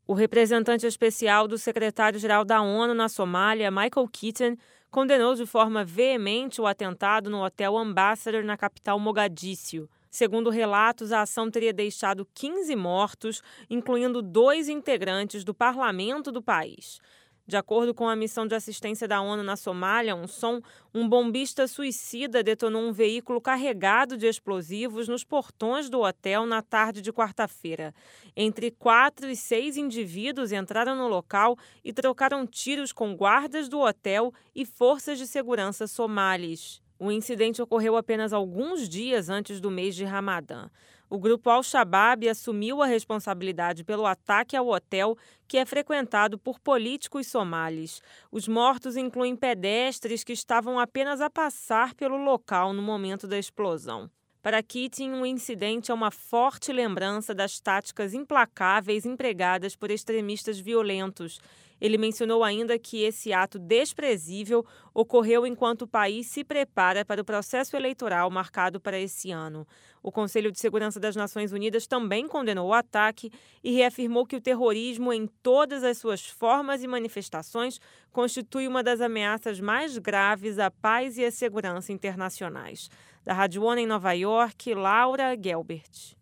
O representante especial do secretário-geral da ONU na Somália, Michael Keaton, condenou de forma veemente o atentado no Hotel Ambassador na capital Mogadíscio. Segundo relatos, a ação teria deixado 15 mortos, incluindo 2 integrantes do parlamento do país. De acordo com a missão de assistência da ONU na Somália, um bombista suicida detonou um veículo carregado de explosivos nos portões do hotel na tarde de quarta-feira. Entre 4 e 6 indivíduos entraram no local e trocaram tiros com guardas do hotel e forças de segurança somalis. O incidente ocorreu apenas alguns dias antes do mês de Ramadã. O grupo Al-Shabaab assumiu a responsabilidade pelo ataque ao hotel, que é frequentado por políticos somalis. Os mortos incluem pedestres que estavam apenas a passar pelo local no momento da explosão. Para Keaton, o incidente é uma forte lembrança das táticas implacáveis empregadas por extremistas violentos. Ele mencionou ainda que esse ato desprezível ocorreu enquanto o país se prepara para o processo eleitoral marcado para esse ano. O Conselho de Segurança das Nações Unidas também condenou o ataque e reafirmou que o terrorismo, em todas as suas formas e manifestações, constitui uma das ameaças mais graves à paz e à segurança internacionais. Da Rádio ONU em Nova York, Laura Gelbert.